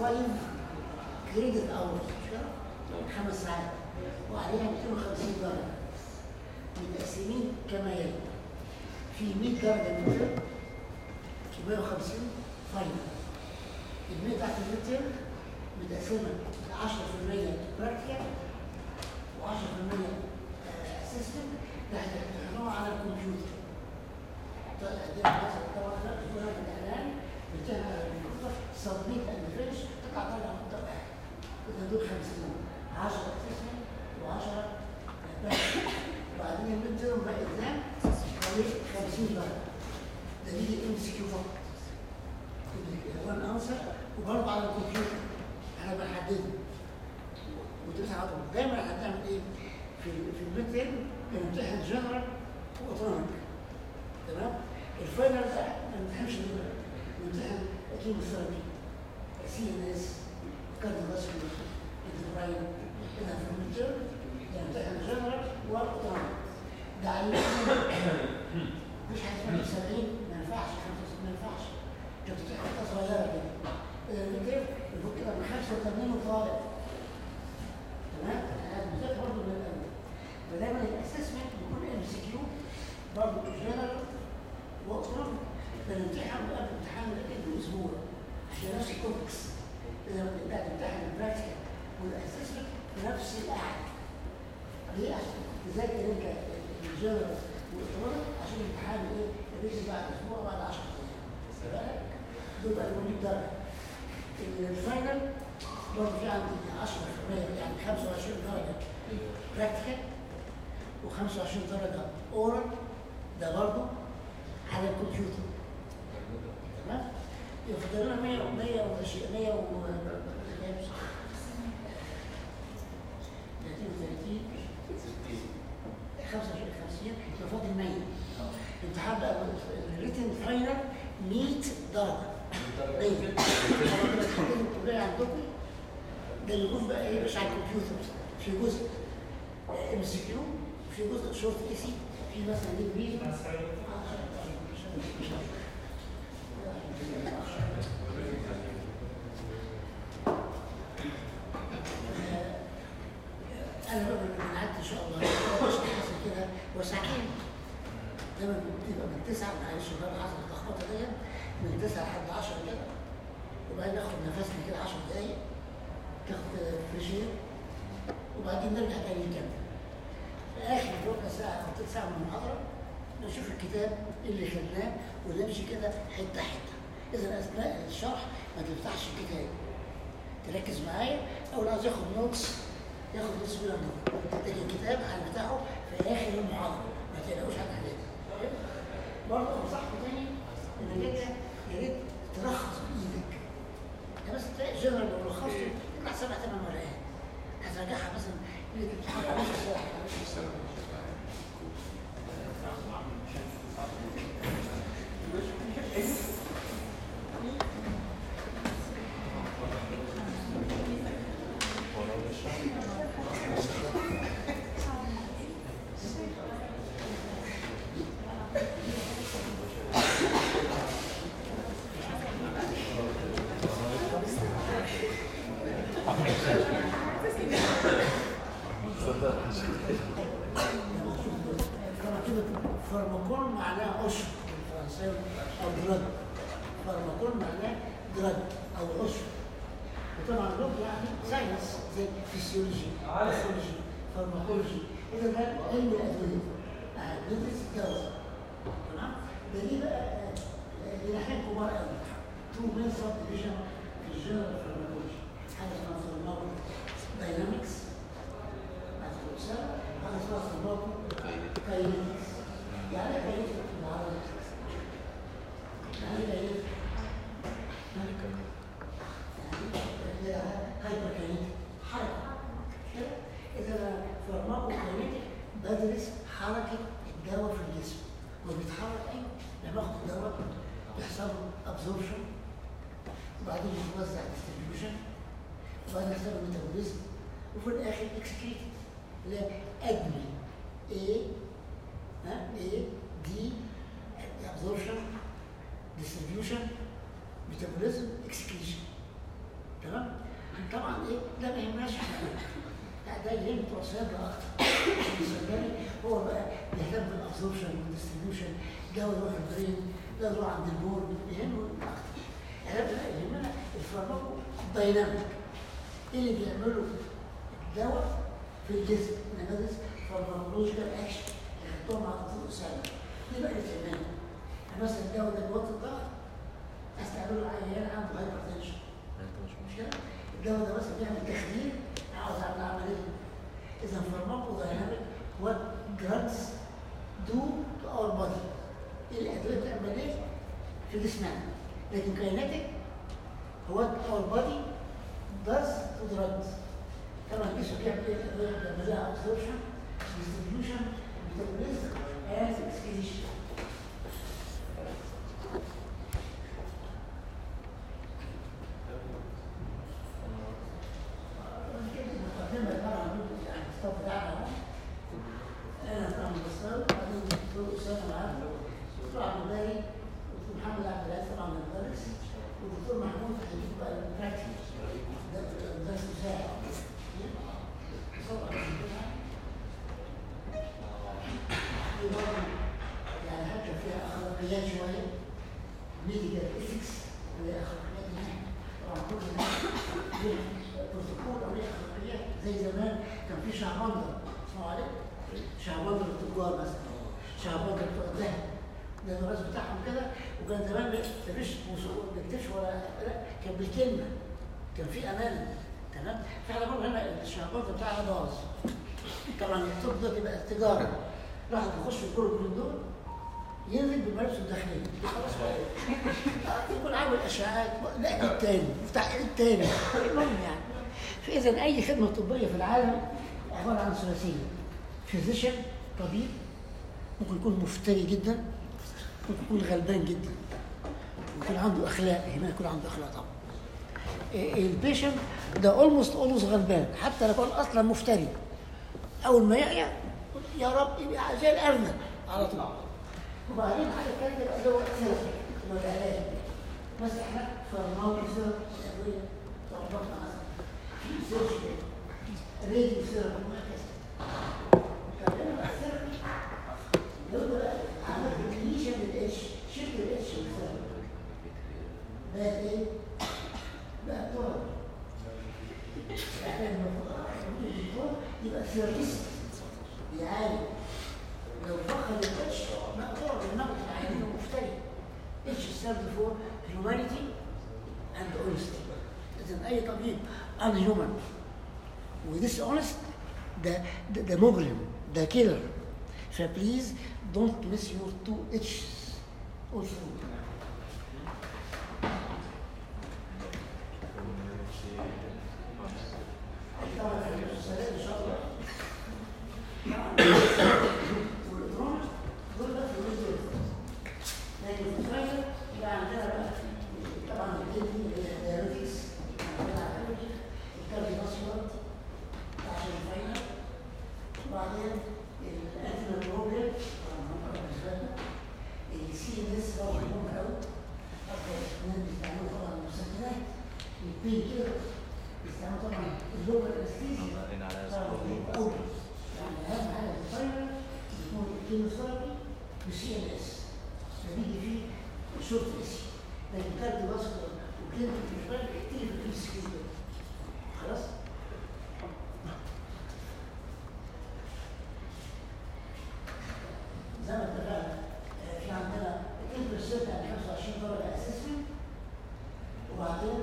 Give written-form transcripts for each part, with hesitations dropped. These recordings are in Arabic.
كريدت اورز مش كده؟ 5 ساعات وعليها 250 درجه متقسمين كما يلي. في 100 درجه ميدترم، 150 فاينل. ال 100 بتاعت الميدترم متقسمه 10% براكتيكال و10% اسيستنت، ده هتمتحنوها على الكمبيوتر. طبعا الاسبوع الاعلان بتاع الكمبيوتر سبميت اند فينش تطلع درجه مطبقه. اذا دول 50، 10 اسيستنت و10 براكتيكال، وبعدين الميدترم بقى اكزام حوالي 50 درجه. ده بيجي ام سي كيو فقط. وان انسر وبرضه على الكمبيوتر احنا بنحدده وتدرس على طول. دايما هتعمل ايه؟ في الميد تيرم بنمتحن جنرال واوتونوميك، تمام؟ الفاينل ده ما بنمتحنش جنرال، بنمتحن كيموثيرابي، سي ان اس، كارديوفاسكولار، اندوكراين. اذا في الميد تيرم بنمتحن جنرال واوتونوميك. ده على مش هتبقى 70 ما ينفعش، 65 ما ينفعش. انت بتمتحن حته صغيره كده. الميد تيرم المفروض كده من 85 وطالع. تمام؟ المذاكره برضه من الاول. فدايما الاسسمنت بيكون ام سي كيو برضه جنرال واوتونوميك. بنمتحن قبل امتحان الاسبوع عشان نفس الكومبكس. اذا انت هتمتحن البراكتيكال والاسسمنت في نفس القعده. ليه؟ عشان تذاكر انت الجنرال والاوتونوميك عشان الامتحان ايه؟ الريتم بعد اسبوع بعد 10 ايام. دول بقى 100 درجه. الفاينل برضه في عندي 10% يعني 25 درجه براكتيكال و25 درجه اورال، ده برضه على الكمبيوتر. تمام؟ يفضل لنا 100 و100 وشيء 100 و 30 25 50 يفضل 100. الامتحان بقى الريتن فاينل 100 درجه. 100 الكليه عندكم ده الجزء بقى ايه؟ مش على الكمبيوتر، في جزء ام سي كيو، في جزء شورت اي سي، في مثلا دي بي انا بقى بنعدي ان شاء الله مش حاسس كده وساعتين. دايما بتبقى من 9 معلش بقى حصل اللخبطه دي من 9 لحد 10 كده، وبعدين ناخد نفسنا كده 10 دقايق، تاخد فريشير، وبعدين نرجع تاني نكمل. في اخر ربع ساعه او ثلث ساعه من المحاضره نشوف الكتاب اللي خدناه ونمشي كده حته حته. اذا اثناء الشرح ما تفتحش الكتاب، تركز معايا. اول عايز ياخد نوتس ياخد نوتس من النوت، تلاقي الكتاب على بتاعه في اخر المحاضره، ما تقلقوش على الحاجات. برضه انصحكم تاني انك انت يا ريت تلخص بايدك. يعني بس تلاقي جنرال لو لخصته يطلع 7 8 ورقات، هتراجعها مثلا الامتحان نص ساعه. فارماكون معناها قشر بالفرنساوي او دراج. فارماكون معناه دراج او قشر. وطبعا لوك يعني ساينس زي فيسيولوجي، باثولوجي، فارماكولوجي. اذا ده علم الادويه. ندرس الدواء. تمام؟ ده ليه بقى جناحين كبار قوي. 2 مين سب ديفيجن في الجنرال فارماكولوجي. حاجه اسمها فارماكو داينامكس حاجه اسمها فارماكو كاينيتكس. يعني ايه كاينيتكس بالعربي؟ يعني ايه؟ يعني هايبر كاينيتك حركه. اذا فارماكو كاينيتك بدرس حركه الدواء في الجسم وبيتحرك ايه؟ لما اخد الدواء بيحصل له ابزوربشن، وبعدين يتوزع ديستريبيوشن، وبعدين يحصل له ميتابوليزم، وفي الاخر اكسكريت اللي هي ادمي A D absorption distribution metabolism excretion. تمام؟ طبعا ايه ده ما يهمناش احنا، ده يهم بتوع الصيادله اكتر. الصيدلي هو بقى بيهتم بالابسوربشن والديستريبيوشن، ده يروح البرين، ده يروح عند البول، يهمه اكتر. احنا بقى يهمنا الفارماكو دايناميك، ايه اللي بيعمله الدواء في الجسم، نماذج فارماكولوجيكال اكشن اللي خدتهم على طول سنه. دي بقى الكلام. مثلا الدواء ده بيوطي الضغط، استعمله عيان عنده هايبرتنشن. مش كده؟ الدواء ده مثلا بيعمل تخدير، عاوز اعمل عمليه. اذا فارماكو دايناميك what drugs do to our body. الادويه بتعمل ايه في جسمنا، لكن كاينتيك what our body does to drugs. طبعا الجسم بيعمل ايه؟ الادويه بيعمل لها absorption, distribution, metabolism and excretion. والدكتور محمود هيجيب بقى البراكتيس ده درس مساعد. يعني حتى فيها اخلاقيات شويه، ميديكال ايثكس اللي هي اخلاقيات مهنه. طبعا كل ليه بروتوكول او ليه اخلاقيات. زي زمان كان في شعبندر، اسمعوا عليه؟ شعبندر التجار مثلا، شعبندر بتوع الذهب، ده الراس بتاعهم كده. وكان زمان ما بيكتبش ولا لا، كان بالكلمه، كان في امانه. تمام؟ فاحنا برضه هنا الشعبندر بتاعنا باظ. طبعا الطب ده تبقى التجاره، الواحد يخش في الجروب من دول ينزل بملابسه الداخليه خلاص يكون عامل اشعاعات، لا التاني بتاع التاني المهم يعني. فاذا اي خدمه طبيه في العالم عباره عن ثلاثيه: فيزيشن طبيب، ممكن يكون مفتري جدا، ممكن يكون غلبان جدا، يكون عنده اخلاق، هنا يكون عنده اخلاق طبعا. البيشنت ده اولموست غلبان، حتى لو كان اصلا مفتري، اول ما يعيا يا رب يبقى زي الارنب على طول. وبعدين حاجه ثانيه بقى اللي هو الثيرابي اللي هو العلاج. مثلا احنا فارماكو ثيرابي، ادويه تعرفنا مثلا في سيرجري، راديو ثيرابي وهكذا. كمان بقى الثيرابي لو بقى عملت ديليشن للاتش، شلت الاتش والثيرابي بقى ايه؟ بقى طول يعني المفروض يبقى ثيرابيست بيعالج. لو فخر الاتش مقطوع بالنقد العينين المفتري. اتش stands for humanity and honesty. إذن أي طبيب unhuman وديسونست ده مجرم، ده كيلر. فبليز don't miss your two H's also. طبعا في المسلسلات إن شاء الله لكن في الفاينل يبقى عندنا بقى طبعا الدايريتكس، عندنا الكارديوفاسكولار عشان الفاينل، وبعدين الانتينال بروبلم طبعا بالنسبه لنا، السي ان اس برضه مهم قوي، اكتر اثنين بيستعملوا طبعا المسكنات، البين كيلر بيستعملوا طبعا اللوكال انستيزيا طبعا. يعني اهم حاجه في الفاينل يكون الكيموثيرابي والسي ان اس، فبيجي فيه شورت اسي. لكن كارديوفاسكولار وكلينيكال بالنسبه لي كتير في الكيس كده خلاص. زي ما اتفقنا في عندنا الانترسيت يعني 25 درجه اساسي، وبعدين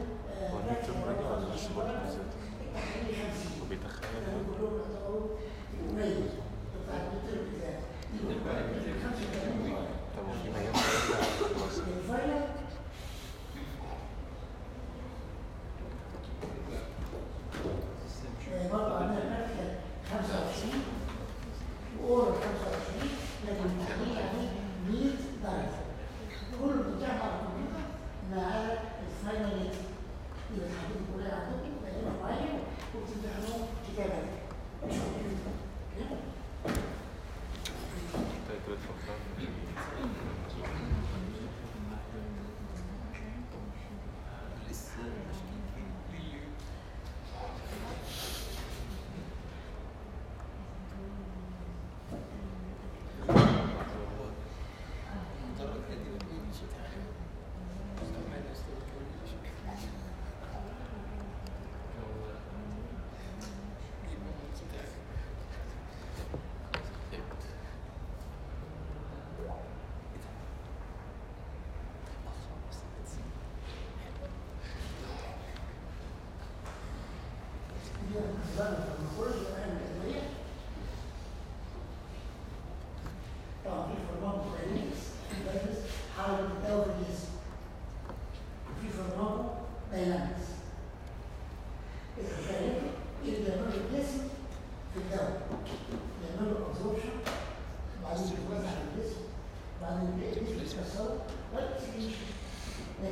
برضه عندنا المركز 25 وأورال 25، لكن التحليل عليه 100 درجة. كله بتاعها على الكمبيوتر ما عدا الفاينل إذا تحددوا كلها عندكم تقريبا معين وبتمتحنوه كتابة.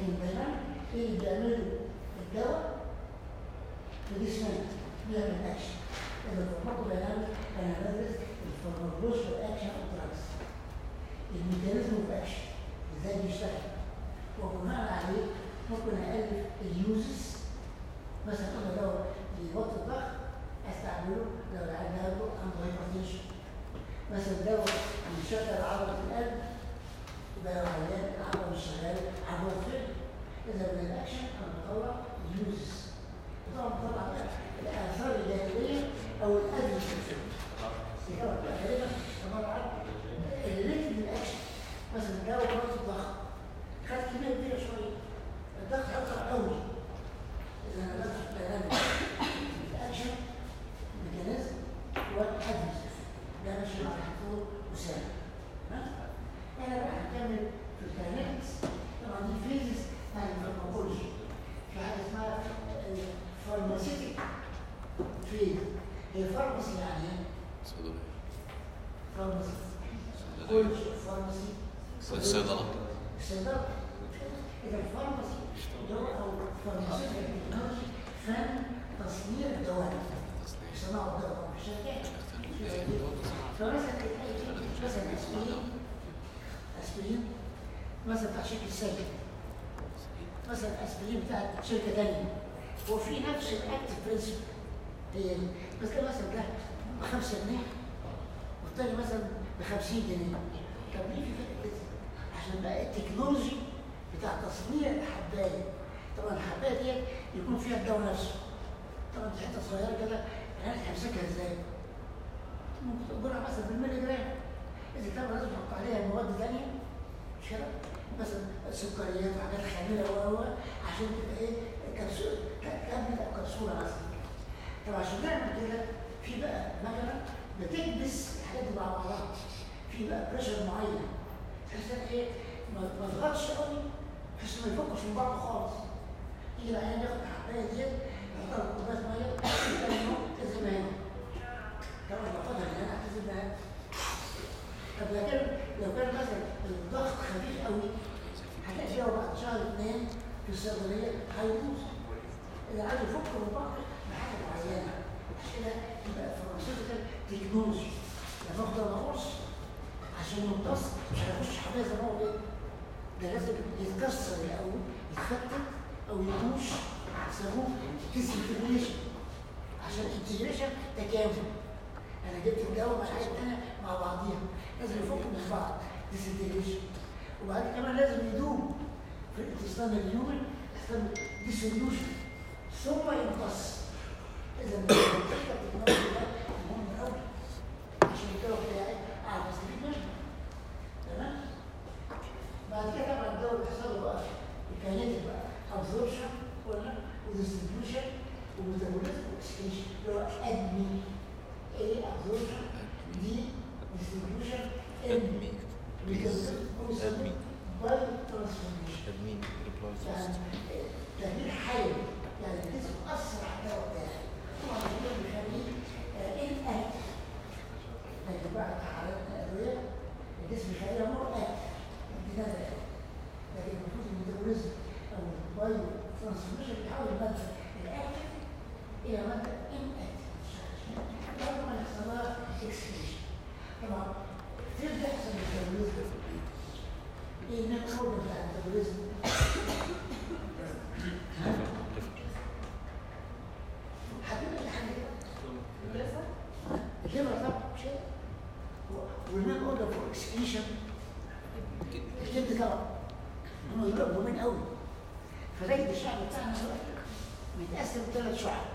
لكن دايما ايه اللي بيعمله الدواء في جسمنا؟ بيعمل اكشن. اذا فارماكو دايناميك انا بدرس الفارماكولوجيكال اكشن اوف دراجز، الميكانيزم اوف اكشن ازاي بيشتغل، وبناء عليه ممكن الف اليوزز. مثلا انا لو بيوطي الضغط استعمله لو العيان عنده هايبرتنشن، مثلا دواء بيشغل عضله القلب يبقى لو عيان العضله مش شغاله عضله الفقر. اذا من الاكشن انا بطلع اليوزز، وطبعا بطلع الاثار الجانبيه او الادرس في الفقر. غالبا طبعا اللينك للاكشن، مثلا دواء برضه الضغط خد كميه كبيره شويه، الضغط هيطلع قوي. اذا انا بدخل بيان الاكشن ميكانيزم والادرس ده ماشي مع الدكتور اسامه. انا بقى هنكمل في الكاينetics. طبعا دي فيزز بتاع الفارماكولوجي، في حاجه اسمها فارماسيتيك فيز. هي فارماسي يعني ايه؟ فارماسي كل فارماسي الصيدله. الصيدله. اذا الفارماسي او فارماسيتيك تكنولوجي فن تصنيع الدواء، صناعه الدواء في الشركات. فمثلا اسبرين مثلا بتاع شركه السيد، مثلا اسبرين بتاع شركه ثانيه، وفي نفس الاكتف برنسبل هي دي، بس كده مثلا ده ب 5 جنيه والثاني مثلا ب 50 جنيه. طب ليه في فرق كده؟ عشان بقى التكنولوجي بتاع تصنيع الحبايه. طبعا الحبايه ديت يكون فيها الدواء نفسه. طبعا دي حته صغيره كده، يعني هتمسكها ازاي؟ ممكن تقدرها مثلا بالملي جرام. اذا كان لازم تحط عليها مواد ثانيه مش كده؟ مثلا سكريات وحاجات خامله عشان تبقى ايه؟ كبسوله كامله او كبسوله مثلا. طب عشان نعمل كده في بقى مكنه بتكبس الحاجات دي مع بعضها، في بقى بريشر معين بحيث ان ايه؟ ما تضغطش قوي بحيث ما يفكش من بعض خالص. يجي العيان ياخد الحبايه ديت يحطها في كوبايه ميه تلزمها هنا. طبعا باخدها من هنا هتلزمها هنا. طب لو كان مثلا الضغط خفيف قوي هتلاقي فيها بعد شهر 2 في الصيدليه هيبوظ. اذا عايز يفك من بعض بحاجه معينه، عشان كده يبقى فارماسيوتيكال تكنولوجي. لما اخد انا قرص عشان يمتص مش هيخش حبايه زي ما هو كده، ده لازم يتكسر الاول، يتفتت او يدوش، يسموه ديسنتجريشن. عشان الانتجريشن تكامل، انا جبت الدواء مع حاجه ثانيه مع بعضيها، لازم يفكوا من بعض ديسنتجريشن. وبعدين كمان لازم يدوم في الانتستان اليومن يحصل ديسوليوشن ثم يمتص. اذا التكنولوجيا ده مهم قوي عشان الدواء بتاعي اعرف استفيد منه. تمام؟ بعد كده طبعا الدواء بيحصل له بقى الكاينيتيك بقى ابزوربشن قلنا وديستريبيوشن وميتابوليزم واكسكريشن اللي هو ادمي. ايه ابزوربشن؟ دي ديستريبيوشن ادمي ادمي باي ترانسفورميشن يعني تغيير حيوي، يعني الجسم اثر على الدواء بتاعي. طبعا ده بيخليه انأكتف، لكن بعد حالات الادويه الجسم يخليها مور اكتف. لكن المفروض الميتابوليزم او البايو ترانسفورميشن بيحاول يبدل الاكتف الى ماده انأكتف برضه ما يحصل لها اكسكريشن. طبعا كتير بيحصل الميتابوليزم. ايه النتورك بتاع الميتابوليزم؟ حبيبي حاجه الليفر طبعا مش كده، والمين اوردر فور اكسكريشن الكبد طبعا هم دول مهمين قوي. فزي الشعب بتاعنا بيتقسم 3 شعب.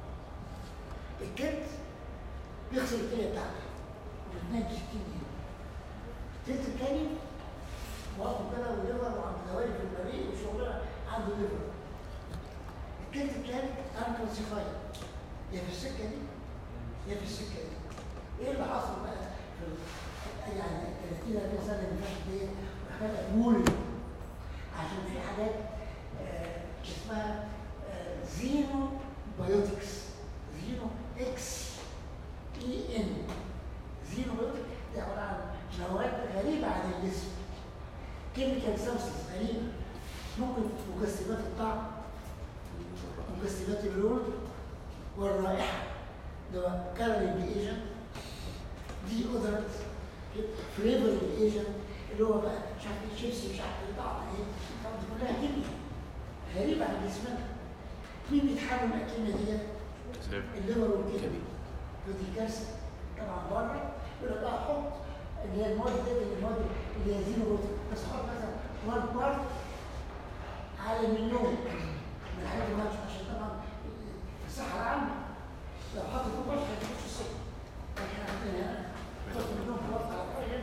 الكبد بيغسل الكليه بتاعته ب 62 يوم. التلت الثاني واقف كده وليفر وعنده دوالي في البريء وشغلها عنده ليفر. التلت الثالث انكلاسيفايد، يا في السكه دي يا في السكه دي. ايه اللي حصل بقى في يعني 30 سنه اللي فاتت دي؟ محتاجه مول عشان في حاجات اسمها زينو بايوتكس، زينو اكس اي ان. زينو بايوتك دي عباره عن مواد غريبه عن الجسم، كيميكال سبستنس غريبه ممكن مكسبات الطعم، مكسبات اللون والرائحة، اللي هو كالوري ايجنت، دي اودرنت، فليفر ايجنت، اللي هو بقى مش عارف ايه شيبسي، مش عارف ايه طعم ايه، طبعا دي كلها كيمياء غريبة عن جسمنا. مين بيتحمل الكيمياء ديت؟ الليفر والكبد. ودي كارثة طبعا بره. يقول لك بقى حط اللي هي المواد ديت، المواد اللي هي زيرو، بس حط مثلا 1 بارت على المليون من الحاجات اللي عشان طبعا الصحة العامة. لو حط 2 بارت هيخش السكة. احنا عندنا هنا حط مليون بارت على الحاجة.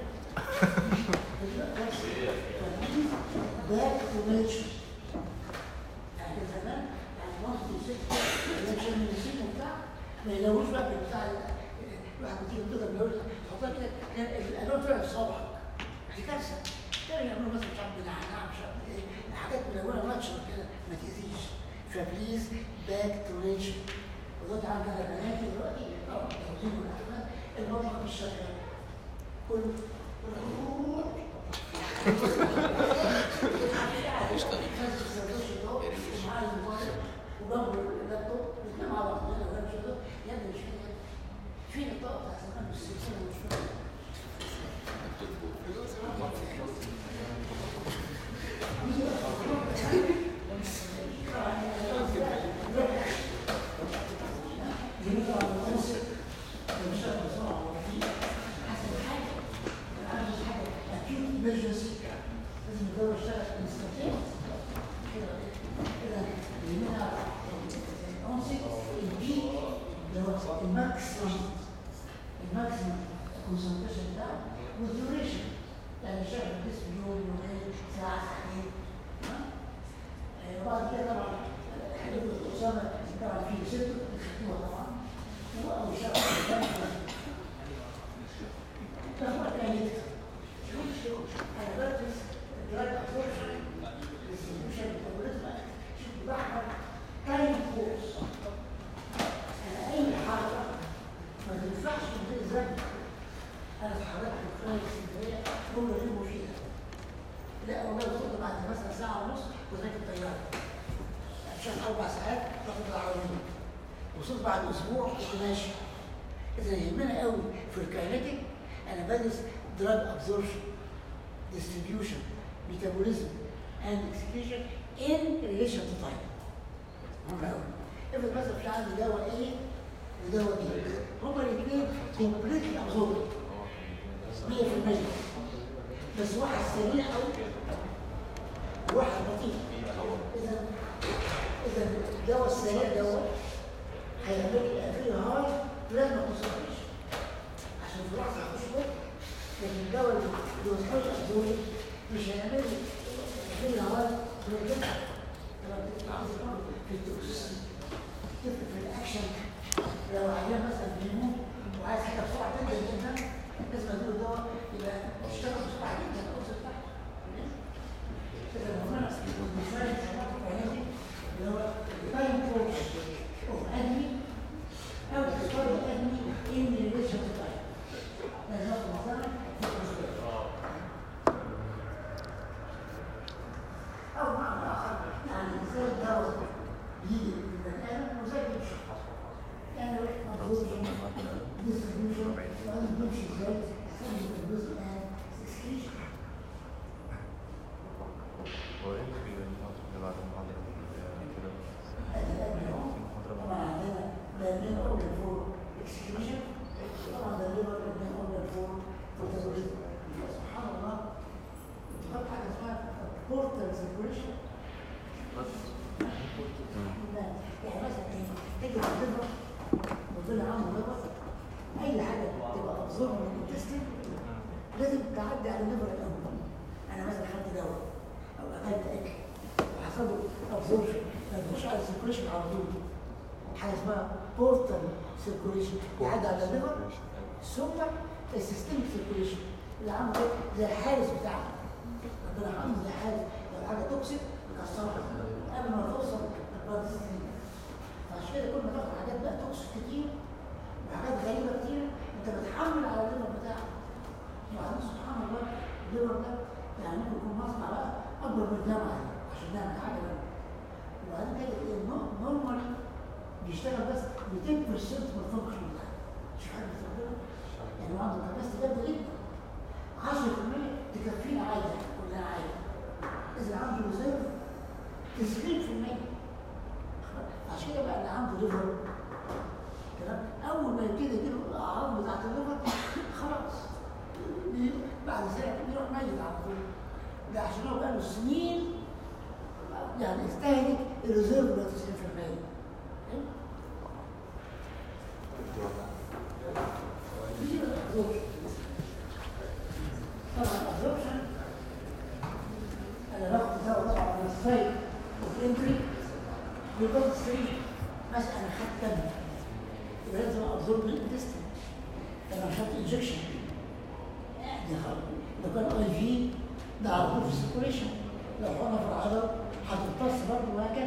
باك تو نيتشر. يعني زمان يعني مصر وسكة اللي مش من السين وبتاع ما يلاقوش بقى بتاع الواحد بتيجي تقدر بيقول لك تحطها كده الالوان طلعت في صوابعك. دي كارثه. كانوا يعملوا مثلا مش عارف بنعناع مش عارف ايه حاجات ملونه ناتشر كده ما تاذيش. فبليز باك تو نيتشر. ودلوقتي عندنا بنات دلوقتي طبعا التوزيع والاحمال المطبخ مش شغال. كله وجنبه اللابتوب الاثنين مع بعض هنا وهنا مش هذول يا ابني مش فين الطاقه بتاع زمان والسلسله والشغل. لازم الدوله تشتغل انستنتين كده كده يهمنا العنصر البي اللي هو الماكسيمم كونسنتريشن بتاعه والديوريشن يعني شغل الجسم يوم يومين ساعه ساعتين. وبعد كده طبعا حدود الاسامه طبعا في ست بتخطوها طبعا او شغل طبعا كانت انا بدرس دراج ابسوربشن ديستريبيوشن ميتابوليزم بعمل تايم كورس. انا اي حاجه ما تنفعش من غير ذنب. انا اتحركت في خلال اسكندريه كل يوم فيها. لا والله وصلت بعد مثلا ساعه ونص وراكب الطياره عشان 4 ساعات باخد العربيه. وصلت بعد اسبوع كنت ماشي. اذا يهمنا قوي في الكاينيتيك انا بدرس دراج ابسوربشن distribution, metabolism, and excretion in relation to time. مهم قوي. افرض مثلا في عندي دواء A ودواء B. هما الاثنين completely absorbed 100%. بس واحد سريع قوي وواحد بطيء. إذا الدواء السريع دوت هيعمل لي فيه هاي بلازما كونسنتريشن عشان في لحظة هخش جوه. لكن الدواء اللي وصلت أبزوري مش هيعمل لي في الهواء من الجسم. لما بتطلع في التوكسيسيتي تفرق في الأكشن. لو عيان مثلا بيموت وعايز حاجة بسرعة جدا جدا لازم أديله دواء يبقى يشتغل بسرعة جدا الأوزر بتاعته. إذا هنا مثال الحاجات العياني اللي هو تايم كورس أوف أدمي أو تختار الأدمي إن ريليشن تو تايم. لازم ناخد مثلا أو معنى آخر يعني إنسان دواء يجي من البني آدم وزي بيمشي. يعني مفروض distribution وأنا بمشي إزاي أستخدم الجزء الآن excretion. هو إيه اللي بيبقى بعد المحاضرة طبعا عندنا برنامج أوبن فور excretion. طبعا ده الليبر برنامج أوبن فور metabolism. سبحان الله تحط حاجة اسمها portal circulation. يعني مثلا تيجي تضرب وطلع عنه ليبر أي حاجة تبقى أبزورب من الانتستين لازم تعدي على الليبر الأول. أنا مثلا خدت دواء أو أكلت أكل وحصل له أبزوربشن ما تخش على السيركوليشن على طول. حاجة اسمها بورتال سيركوليشن يعدي على الليبر ثم السيستميك سيركوليشن اللي عامل زي الحارس بتاعنا. ربنا عامل زي حارس لو حاجة توكسيك بكسرها قبل ما توصل للبلاد ستريم. فعشان كده كل ما تاخد حاجات بقى توكسيك كتير وحاجات غريبة كتير انت بتحمل على الليبر بتاعك. وبعدين سبحان الله الليبر ده يعني ممكن يكون مصنع بقى اكبر من الجامعة عشان نعمل حاجة 200% بالفانكشن ده. مش حاجه بتعملها يعني عنده كباستي جامده جدا. 10% تكفينا عادي كلنا عادي. اذا عنده ريزيرف 90%. عشان كده بقى اللي عنده ليفر تمام اول ما يبتدي يجيله الاعراض بتاعت الليفر خلاص بعد سنه يروح ميت على طول. ده عشان هو بقاله سنين يعني استهلك الريزيرف ب 90%. طبعا الابزوربشن انا باخد دواء طبعا من السايت اوف انتري بيكون 3 مثلا انا خدت دم يبقى لازم ابزورب الانتستين. انا خدت انجكشن ده كان اي في ده على طول في السيركوليشن. لو حقنا في العضله هتمتص برضه وهكذا.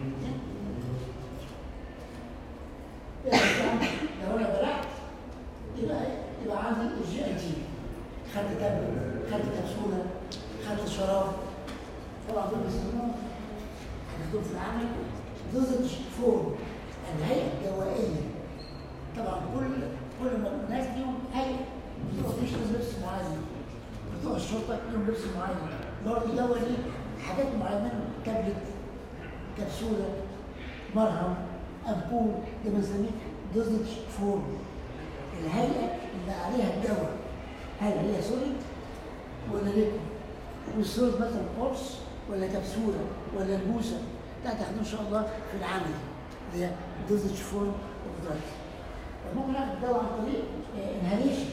لو انا بلعت يبقى عندي الجي اي تي. خدت دم، خدت كبسوله، خدت شراب. طبعا دول بيسموهم هناخدهم في العمل دوزج فورم، الهيئه الدوائيه. طبعا كل ما الناس ليهم هيئه بتوع فيش لبس معين، بتوع الشرطه ليهم لبس معين، برضه دواء ليه حاجات معينه، تابلت، كبسوله، مرهم، امبول. ده بنسميه دوزج فورم، الهيئه اللي عليها الدواء. هل هي سوليد ولا ليكويد؟ والسوليد مثلا قرص ولا كبسوله ولا البوسه؟ ده هتاخدوه ان شاء الله في العمل اللي هي دوزج فورم اوف دراج. ممكن ناخد الدواء عن طريق انهاليشن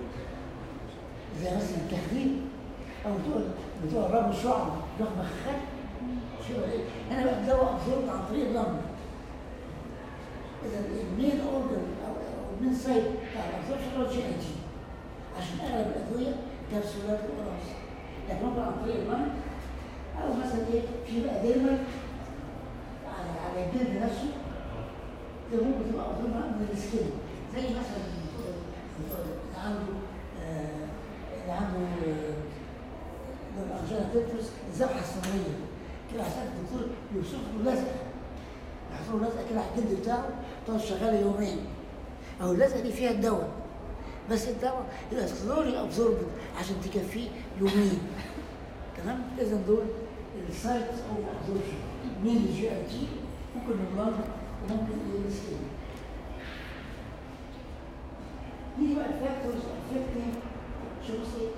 زي مثلا التخدير او بتوع الرب الشعر ياخد مخخات. شو ايه؟ انا بقى الدواء ابزورب عن طريق اللمبه. اذا المين اورجن او المين سايت بتاع الابزوربشن هو جي اي تي، عشان اغلب الادويه كبسولات وقراص. لكن ممكن عن طريق اللمبه او مثلا ايه في بقى دايما على الجلد نفسه. ده ممكن تبقى ابزورب من السكين، زي مثلا اللي عنده الانجينا تيترس الذبحه الصدريه كده، عشان الدكتور يوصف له لزقه، يحط له لزقه كده على الجلد بتاعه تقعد شغاله يومين، او اللزقه دي فيها الدواء، بس الدواء يبقى سلولي ابزوربد عشان تكفيه يومين. تمام؟ اذا دول السايت اوف ابزوربشن من الجي اي تي، ممكن من اللنج وممكن السكين. دي بقى الفاكتورز افكتنج شو بصي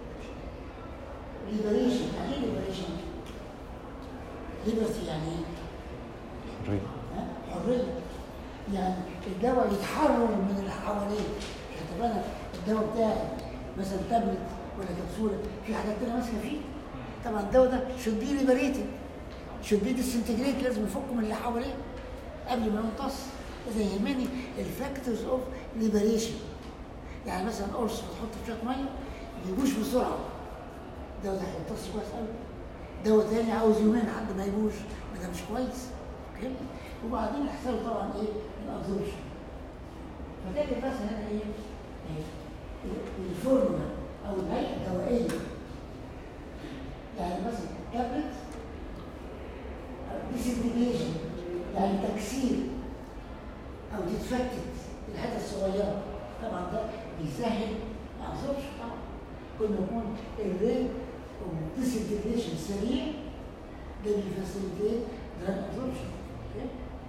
ليبريشن. يعني ايه ليبريشن؟ ليبرتي يعني ايه؟ حرية. حرية. يعني الدواء يتحرر من اللي حواليه. طب انا الدواء بتاعي مثلا تابلت ولا كبسوله في حاجات كده ماسكه فيه. طبعا الدواء ده should be liberated، should be disintegrated، لازم يفك من اللي حواليه قبل ما يمتص. اذا يهمني الفاكتورز اوف ليبريشن. يعني مثلا قرص بتحط في شويه ميه ما يجوش بسرعه، الدواء ده هيمتص كويس قوي. دواء تاني عاوز يومين لحد ما يجوش، ده مش كويس. اوكي؟ وبعدين يحصل طبعا ايه؟ الابزوربشن. فتجد مثلا هنا ايه؟ الفورمولا او الهيئه الدوائيه. يعني مثلا تابلت ديسنتجريشن يعني تكسير او تتفتت الحته الصغيره. طبعا ده بيسهل الابزوربشن. طبعا كل ما يكون الريت او ديسنتجريشن سريع ده بيفاسيليتيت دراج ابزوربشن. اوكي؟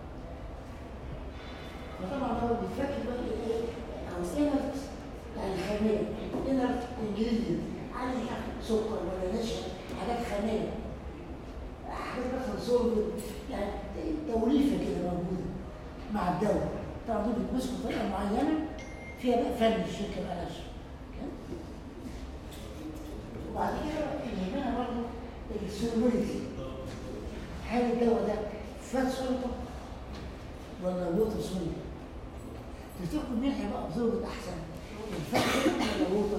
فطبعا هو بيتفكر بقى ايه؟ او انرت يعني خامله، انرت انجريدينت، عايز سكر ولا نشا، حاجات خامله، حاجات مثلا سولفنت، يعني توليفه كده موجوده مع الدواء. طبعا دول بيتمسكوا بطريقه معينه فيها بقى فن الشركه بلاش. وبعد كده يهمنا برضه السولوبيليتي. هل الدواء ده فات سوليبل ولا ووتر سوليبل؟ تفتكروا مين هيبقى ابزوربد احسن؟ الفات ولا ووتر؟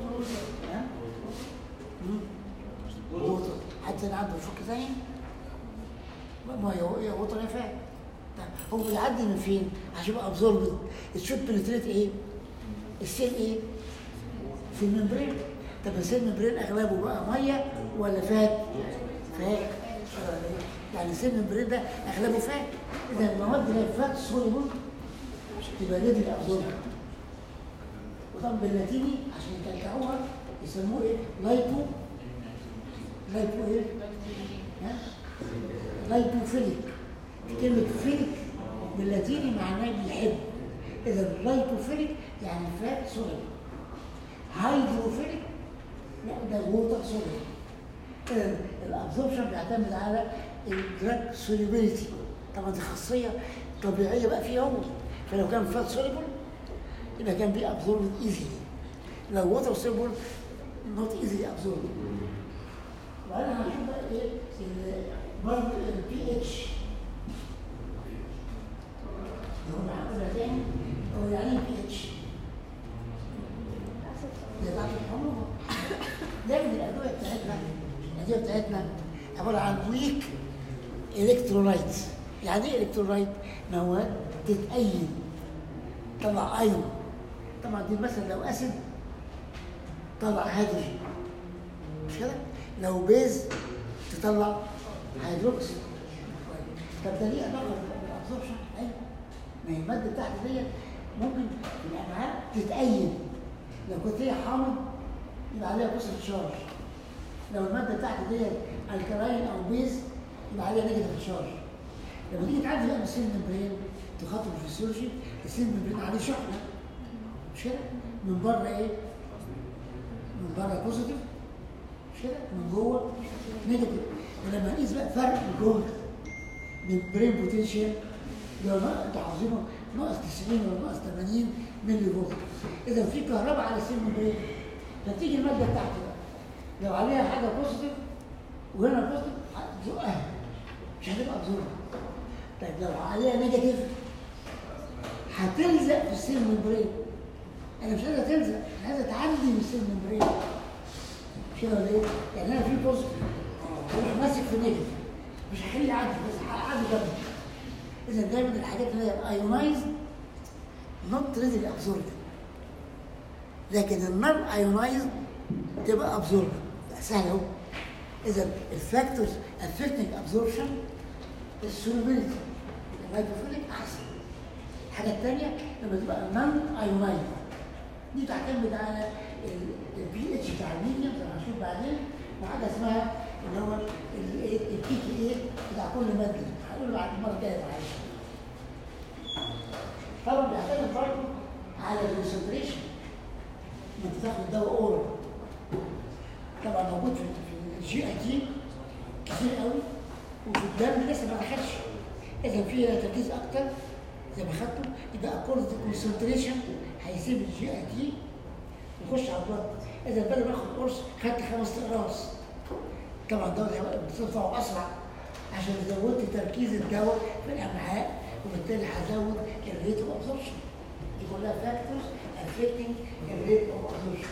ووتر. حد عنده فك ثاني؟ ما هي ووتر يا فات. هو بيعدي من فين عشان يبقى ابزوربد؟ الشوت بنتريت ايه؟ السيل ايه؟ في الممبرين. طب السيل الممبرين اغلبه بقى ميه ولا فات؟ فات. يعني السيل الممبرين ده اغلبه فات. اذا المواد اللي فات سوليبل تبقى ريدي ابزورب. وطبعا باللاتيني عشان يكلكعوها يسموه ايه؟ لايبو ايه؟ ها؟ لايبوفيليك. كلمة فيليك باللاتيني معناه بيحب. إذا لايبوفيليك يعني فات سوليد. هايدروفيليك لا ده ووتر سوليد. إذا الابزوربشن بيعتمد على الدراج سوليبيليتي. طبعا دي خاصية طبيعية بقى فيه هو. فلو كان فات سوليبل يبقى كان بي ابزورب ايزيلي. لو ووتر سوليبل نوت ايزيلي ابزورب. وبعدين هنشوف بقى ايه برضه البي اتش. هو هنقولها تاني. هو يعني ايه بي اتش؟ ده بعد الحموضه. دايما الادويه بتاعتنا عباره عن ويك الكترولايت. يعني ايه الكترولايت؟ مواد تتأين طلع ايون. طبعا دي مثلا لو اسيد طلع هيدروجين مش كده؟ لو بيز تطلع هيدروكسيد. طب ده ليه علاقه بالابزوربشن؟ ايوه، ما هي الماده بتاعتي ديت ممكن الامعاء تتأين. لو كنت هي حامض يبقى عليها بوزيتيف شارج. لو الماده بتاعتي ديت الكلاين او بيز يبقى عليها نيجاتيف شارج. لما تيجي تعدي بقى السيل ممبرين تخاطب الفسيولوجي، السيل ممبرين عليه شحنه مش كده؟ من بره ايه؟ من بره بوزيتيف مش كده؟ من جوه نيجاتيف. ولما نقيس بقى فرق الجهد ممبرين بوتنشال لو انتوا عاوزينه ناقص 90 ولا ناقص 80 ملي فولت. اذا في كهرباء على السيل ممبرين فتيجي الماده بتاعتي بقى لو عليها حاجه بوزيتيف وهنا بوزيتيف هتزقها مش هتبقى ابزورب. طيب لو عليها نيجاتيف هتلزق في السيل ممبرين. انا مش عايزه تلزق، انا عايزه تعدي من السيل ممبرين. مش كده ولا ايه؟ يعني انا في بوزيتيف مش ماسك في نيجاتيف مش هخلي يعدي بس هعدي جنبه. اذا دايما الحاجات اللي هي ايونايزد نوت ريدلي ابزورب، لكن النون ايونايزد تبقى ابزورب. سهل اهو. اذا الفاكتورز افكتنج ابزوربشن السولوبيليتي الهيدروفيليك احسن. الحاجه الثانيه لما تبقى نون ايونايزد دي تعتمد على البي اتش بتاع الميديم زي ما هنشوف بعدين، وحاجه اسمها اللي هو البي كي اي بتاع كل ماده. هنقول بعد المره الجايه معلش. طبعا بيعتمد برضه على الكونسنتريشن. ما انت تاخد دواء اورال طبعا موجود في الجي اي تي كتير قوي وفي الدم لسه ما دخلش. اذا فيها تركيز اكتر زي ما خدته يبقى اكورد الكونسنتريشن هيسيب الجي اي تي ويخش على البلد. اذا بدل ما اخد قرص خدت 5 اقراص طبعا الدواء بترفعه اسرع عشان زودت تركيز الدواء في الامعاء وبالتالي هزود الريت اوف ابزوربشن. دي كلها فاكتورز افكتنج الريت اوف ابزوربشن.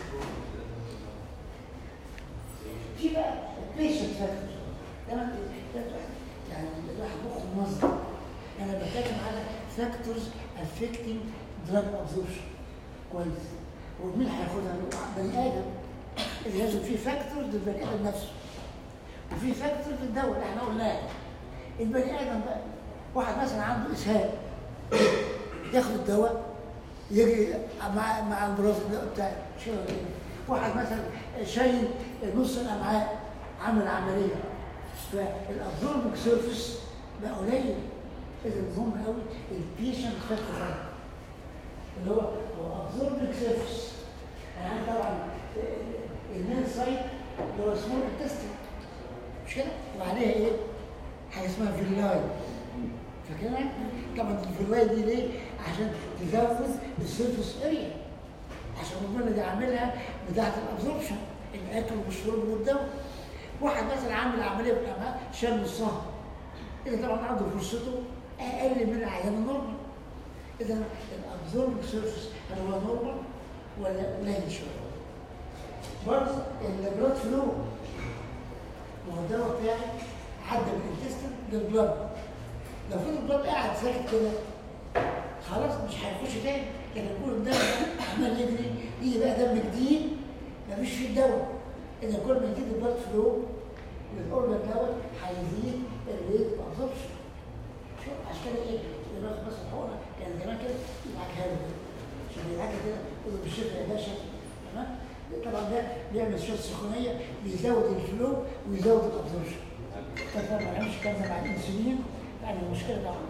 في بقى البيشنت فاكتورز تمام. يعني الواحد مخه منظم. انا بتكلم على فاكتورز افكتنج دراج ابزوربشن كويس. ومين هياخدها؟ بني ادم. اللي لازم في فاكتورز للبني ادم نفسه وفي فاكتور في الدواء اللي احنا قلناه. البني ادم بقى واحد مثلا عنده اسهال ياخد الدواء يجي مع البراز بتاعه شيء. واحد مثلا شايل نص الامعاء عامل عمليه فالابزوربنج سيرفيس بقى قليل. اذا مهم قوي البيشنت فاكتور اللي هو ابزوربنج سيرفيس. يعني طبعا المين سايت اللي هو سمول انتستين مش كده؟ وعليها ايه؟ حاجه اسمها فيلاي. فاكرها؟ طبعا الفيلاي دي ليه؟ عشان تزود السيرفيس اريا عشان ربنا دي عاملها بتاعت الابزوربشن الاكل والشرب والدواء. واحد مثلا عامل عمليه في الامعاء شال نصها. اذا طبعا عنده فرصته اقل من العيان النورمال. اذا الابزوربنج سيرفيس هل هو نورمال ولا قليل شويه؟ برضه البلاد فلو ما هو الدواء بتاعي عدى من الانتستين للبلاد. لو كان البلاد قاعد ساكت كده خلاص مش هيخش تاني. لكن يكون الدم عمال يجري يجي بقى دم جديد مفيش فيه الدواء. اذا كل ما يزيد البلاد فلو للاورجن دوت هيزيد الريت اوف ابزوربشن. عشان كده ايه الراس بس الحقنه كان زمان كده يدعكها له عشان يدعكها كده يقول له بالشفا يا باشا تمام. طبعا ده بيعمل شويه سخونيه بيزود الفلو ويزود الابزوربشن. طبعا ما يعملش كذا مع الانسولين يعني مشكله طبعا.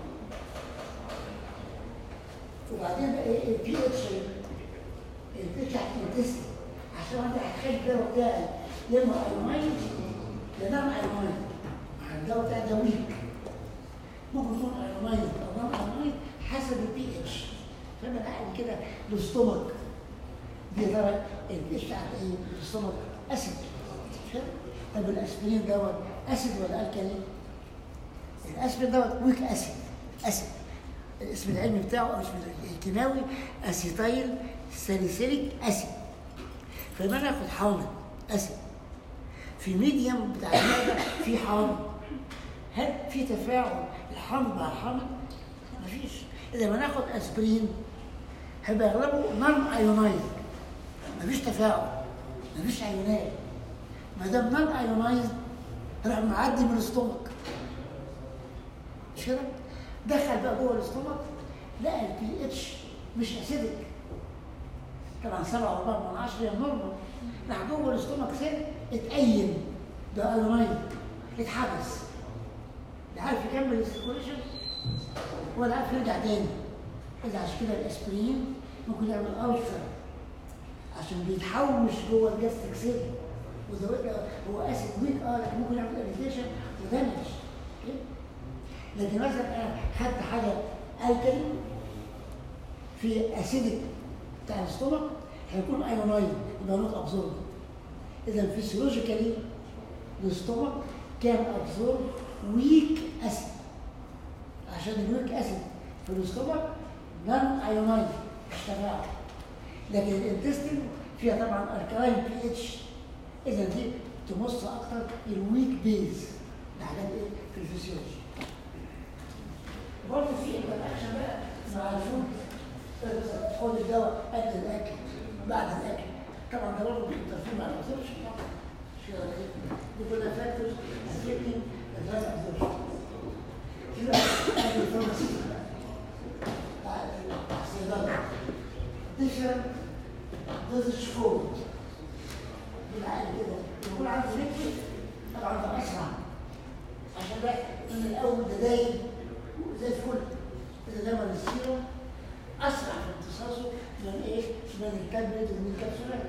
وبعدين بقى ايه البي اتش بتاع التست عشان انت هتخلي الدواء بتاعي يا اما ايونايز يا نون ايونايز. الدواء بتاعي ده ويك ممكن يكون ايونايز او نون ايونايز حسب البي اتش. فانا قاعد كده الاستومك دي ترى البي اتش بتاعت ايه؟ الاستومك اسيد. طب الاسبرين دوت اسيد ولا الكالي؟ الاسبرين دوت ويك اسيد. الاسم العلمي بتاعه او الاسم الكيماوي اسيتايل ساليسيليك اسيد. فلما انا اخد حامض اسيد في ميديم بتاع المعده في حامض، هل في تفاعل الحامض مع الحامض؟ مفيش. اذا ما ناخد اسبرين هيبقى اغلبه نون ايونايز، مفيش تفاعل، مفيش ايونات. ما دام نون ايونايز راح معدي من الاستومك مش كده؟ دخل بقى جوه الاستومك لقى البي اتش مش اسيدك، طبعا 7.4 هي نورمال. راح جوه الاستومك سيل اتقيم ده ايونايز، اتحبس لا عارف يكمل السيركوليشن ولا عارف يرجع تاني. اذا عشان كده الاسبرين ممكن يعمل ألسر عشان بيتحوش جوه الجاستريك سيل، وده هو اسيد ويك لكن ممكن يعمل اريتيشن ودمج. لكن مثلا انا خدت حاجه الكالي في اسيدك بتاع الاستومك هيكون ايونايز يبقى نوت ابزورب. اذا فيسيولوجيكالي الاستومك كان ابزورب ويك اسيد عشان الويك اسيد في الاستومك نون ايونايز مش تفاعل. لكن الانتستين فيها طبعا الكلاين بي اتش، اذا دي تمص اكتر الويك بيز لحاجات ايه في الفسيولوجي. برضه في انتراكشن بقى مع الفود، خد الدواء قبل الاكل بعد الاكل، طبعا ده برضه بينترفير مع الابزوربشن طبعا. دي كلها فاكتورز افكتنج الدراج ابزوربشن. كده ادي الفارماسي بتاع الصيدله ديفرنت دوزج فود بالعقل كده يكون عنده ليكويد طبعا ده اسرع عشان ده من الاول ده دايب زي الفل. اذا ده من السيرم اسرع في امتصاصه من ايه؟ من التابلت ومن الكبسولات.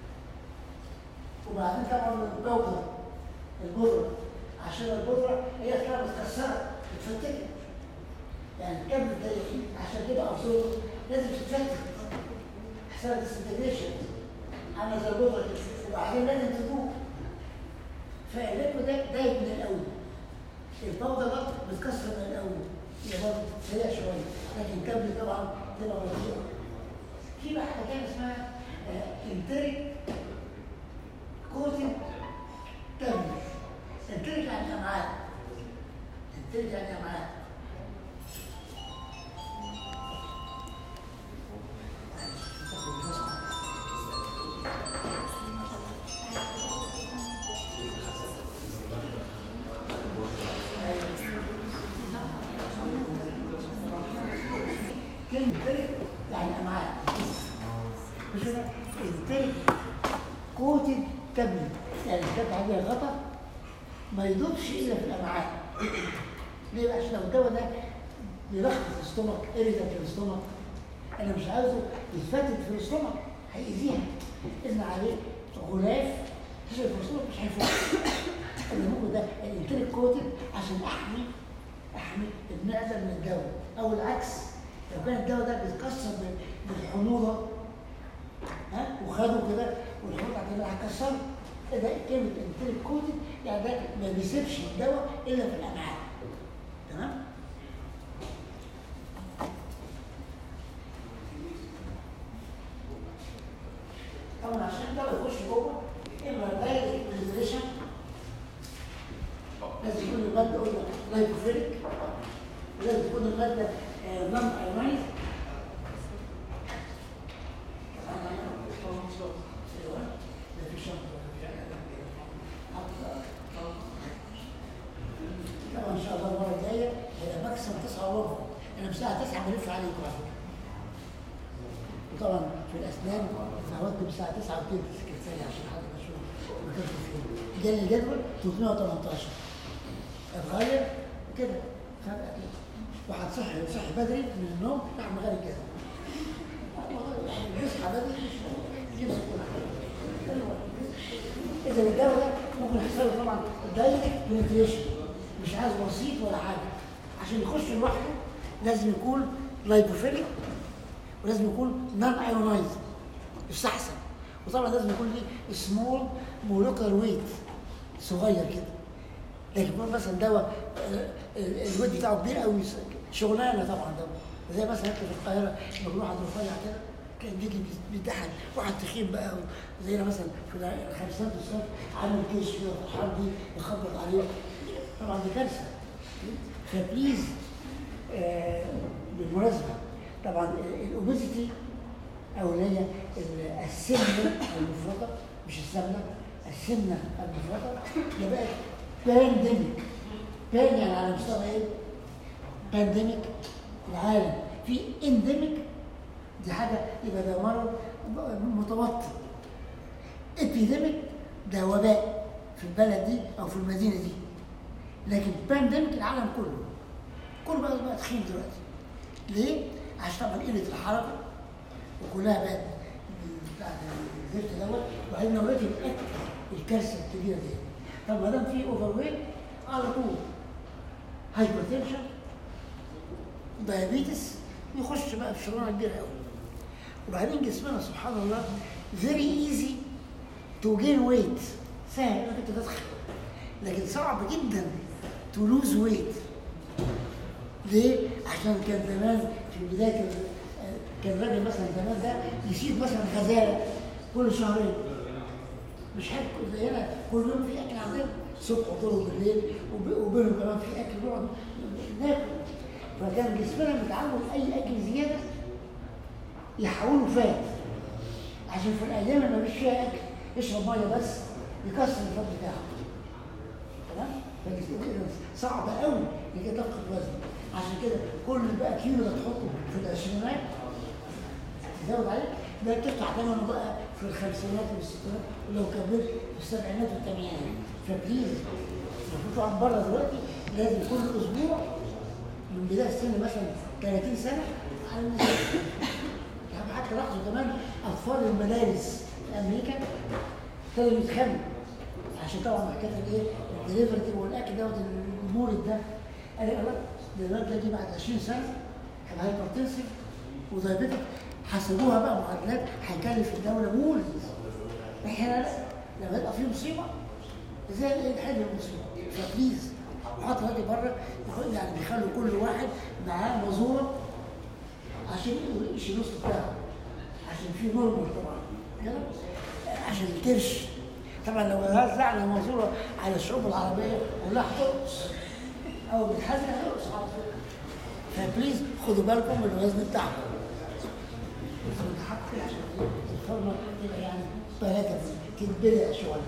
وبعدين طبعا من البودره البودره عشان البودره هي طبعا متكسره بتفتكر يعني التابلت ده عشان كده ابزورب لازم تتفتك حساب الديسنتجريشن عامله زي البودره كده وبعدين لازم تدوب. فالليكويد ده دايب من الاول، البودره ده بتكسر من الاول هي برضه سريع شويه، لكن الكابل طبعا تبقى بطيئه. في بقى حاجه اسمها انتريك كوتنج كابل. انتريك يعني امعاء، انتريك يعني امعاء. يعني امعاء مش كده؟ الترك كوتد كابل يعني كانت عليها غطا ما يدوبش الا في الامعاء. ليه بقى؟ عشان لو الدواء ده بيلخبط الاستومك اريتنت في الاستومك انا مش عايزه يتفتت في الاستومك هيأذيها. ان عليه غلاف عشان في الاستومك مش هيفوت. اللي ممكن ده الانتريك كوتد عشان احمي المعده من الدواء، او العكس لو كان الدواء ده بيتكسر بالحموضه وخده كده والحموضه كده هتكسره. ده كلمه انتريك كوتد يعني ده ما بيسيبش الدواء الا في الامعاء. تمام؟ طبعا عشان الدواء يخش جوه اما دايركت بريزريشن لازم يكون الماده قلنا لايكوفيليك، ولازم تكون الماده نون ايونايز. طبعا ان شاء الله المره الجايه هيبقى ماكسيمم 9.5 انا الساعه 9 بلف عليكم على فكره. وطبعا في الاسنان اتعودت الساعه 9 وتلت السكرتاريه عشان حد اشوف مكان فين. جالي الجدول 318 اتغير كده فجاه كده. واحد صحي بدري من النوم راح مغير الجدول. يصحى بدري يمسك كل حاجه. اذا الجو ده ممكن يحصل له طبعا دايركت بنتريشن، مش عايز وسيط ولا حاجه. عشان يخش لوحده لازم يكون لايبوفيليك، ولازم يكون نون ايونايز يستحسن، وطبعا لازم يكون ليه سمول مولكيولر ويت صغير كده. لكن يكون مثلا دواء الويت بتاعه كبير قوي شغلانه طبعا ده. زي مثلا انت في القاهره لما بنروح عند رفيع كده كان بيجي بيضحك واحد تخين بقى زينا مثلا في الخمسينات والستينات عامل كيش كده فرحان بيه يخبط عليه، طبعا دي كارثه. فبليز بالمناسبه طبعا الاوبيزيتي او اللي هي السمنه المفرطه، مش السمنه، السمنه المفرطه دي بقت بانديميك. بان يعني على مستوى ايه؟ بانديميك العالم. في انديميك دي حاجه يبقى ده مرض متوتر. ابيديميك ده وباء في البلد دي او في المدينه دي. لكن بانديميك العالم كله بقى تخين دلوقتي. ليه؟ عشان طبعا قله الحركه وكلها بقت بتاعت الزفت دوت. وبعدين نوعيه الاكل الكارثه الكبيره دي. طب ما دام في اوفر ويت على طول هايبرتنشن دايابيتس يخش بقى في شغلانه كبيره قوي. وبعدين جسمنا سبحان الله very easy to gain weight، سهل انك انت تدخل، لكن صعب جدا to lose weight. ليه؟ عشان كان زمان في بدايه كان راجل مثلا زمان ده يسيب مثلا غزاله كل شهرين، مش حاجه زينا كل يوم في اكل عندنا الصبح وطول وبالليل وبينهم كمان في اكل نقعد ناكل. فكان جسمنا متعود اي اكل زياده يحوله فات، عشان في الايام اللي مفيش فيها اكل يشرب ميه بس يكسر الفات بتاعه. تمام؟ صعب قوي انك تفقد وزن. عشان كده كل بقى كيلو اللي تحطه في العشرينات تزود عليه ده بتطلع ثمنه بقى في الخمسينات والستينات، ولو كبرت في السبعينات والثمانينات. فبليز المفروض طبعا بره دلوقتي لازم كل اسبوع من بدايه السن مثلا 30 سنه على المستشفى. حتى لاحظوا كمان اطفال المدارس في امريكا ابتدوا يتخنوا عشان طبعا حكايه الايه؟ الدليفري والاكل دوت المورد ده. قال لي الله ده الواد دي بعد 20 سنه هيبقى هايبرتنسيف ودايبيتك، حسبوها بقى معادلات هيكلف الدوله مولد. احنا لما يبقى في مصيبه ازاي نحل المصيبه؟ فبليز حط هادي بره يعني بيخلوا كل واحد معاه مزوره عشان يشيل النص بتاعه، عشان في نورمال طبعا كده عشان الكرش. طبعا لو وزعنا مزوره على الشعوب العربيه كلها هترقص او بتحزن هترقص على طول. فبليز خدوا بالكم من الوزن بتاعكم. متحقق عشان الفورمه تبقى يعني ثلاثه تتبلع شويه.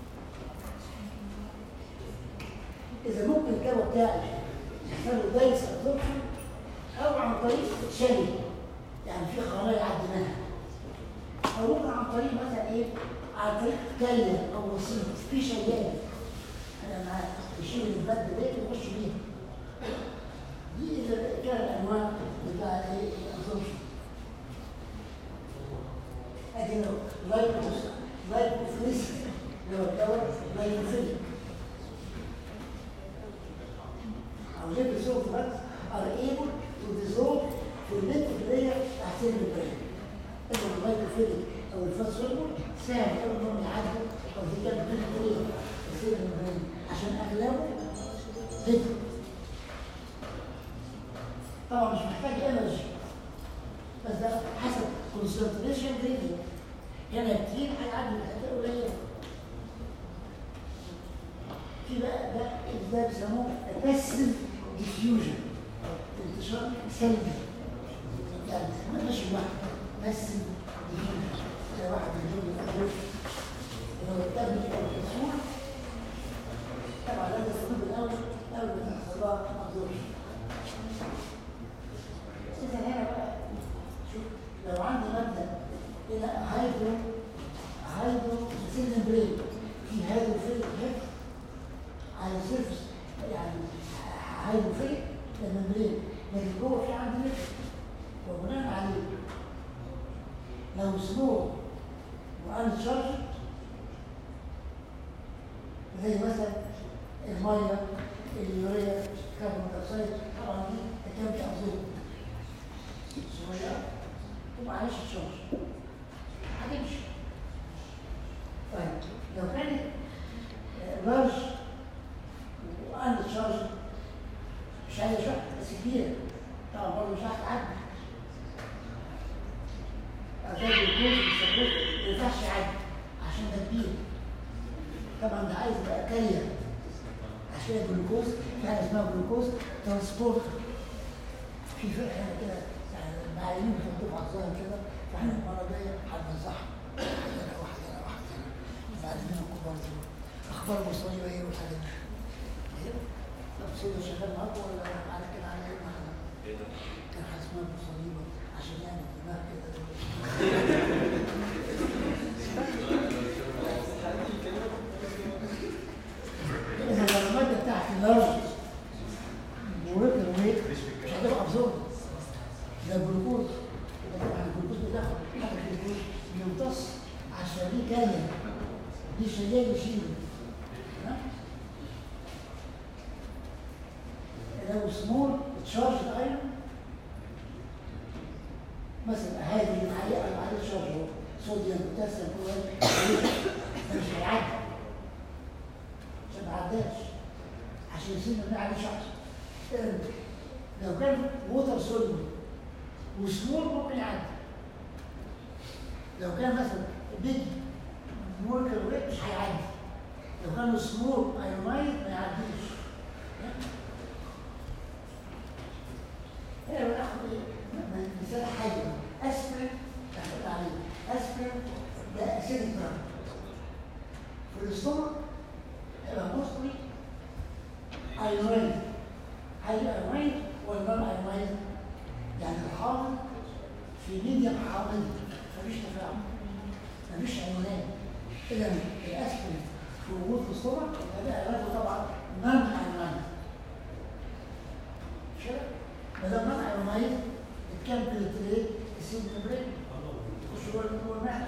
اذا ممكن الجو بتاعي يحصل له دايس ابزوربشن او عن طريق شلل، يعني في خلايا عديناها، او ممكن عن طريق مثلا ايه؟ عن طريق كلة او وسيط في شيال انا معاه يشيل البد ديت ويخش بيها. دي اذا كان الانواع بتاع ايه؟ الابزوربشن. ادي لو لايكوفيليسيك اللي هو الدواء لايكوفيليك او liposomal drugs are able to dissolve في الليبيد layer تحت البرين. اذا اللايكوفيليك او الفاسفورمول سهل قوي انهم يعدوا او في كان الليبيد layer تحت البرين عشان اغلبه ليبيد. طبعا مش محتاج انرجي بس ده حسب concentration gradient. هنا كتير هيعدي بحاجات قليله. في بقى ده بيسموه passive diffusion، انتشار سلبي، يعني مش واحد passive diffusion. ده واحد من دول الأدوية اللي هو التابلت أو الكبسول. طبعا ده السبب الأول ما تحصل لها absorption. الممبرين، لكن جوه في عندي نفس، وبناء عليه لو سمول وأن تشارج زي مثلا الميه، اليوريا، كربون دايوكسيد، طبعا دي كام بيأخذوه صغيره تبقى عايشه تشارج هتمشي. طيب لو كانت لارج وأن تشارج مش عايزه شحن بس كبيره، طبعا برضه مش هتعدي. زي الجلوكوز بيسموه ما ينفعش يعدي عشان ده كبير. طبعا ده عايز بقى كارير عشان الجلوكوز، في حاجه اسمها جلوكوز ترانسبورت. في فرق هنا كده معلمين بيحطوه على الظاهر كده، فاحنا المره الجايه هننصحهم حاجه واحده المعلمين الكبار دول اخبار مصريه ايه والحاجات دي. طب سيدي شغال معاكم ولا على كده على ايه معانا؟ كان حاجه اسمها مصريه عشان يعمل دماغ كده. إذا لو المادة بتاعت اللارج مولكيولر ويت مش هتبقى أبزورب زي الجلوكوز. طبعا الجلوكوز بتاخد حاجة الجلوكوز بيمتص عشان دي كامل، دي شيء يشيله. لو سمول تشارج ايرون مثلا هذه اللي معايا او عليه تشارج صوديوم بوتاسيوم كلوريد ده مش هيعدي عشان ما عداش عشان يصير من عليه شارج. لو كان ووتر سوليبل وسمول ممكن يعدي. لو كان مثلا بيج مولكيولر ويت مش هيعدي. لو كانوا سمول ايونايد ما يعديش. هنا بناخد مثال حي اسبرين تحت عليه اسبرين ده اسيدك دراج في الاستومك يبقى مصري ايونايد هاي ايونايد والنون ايونايد يعني الحامض في ميديم حامض مفيش تفاعل مفيش ايونات. اذا الاسبرين في وجود في الاستومك يبقى علاجه طبعا نون ايونايد مش كده؟ ما دام نون ايونايد كان بيلتريت السيد مبريد يخش جوه المعده.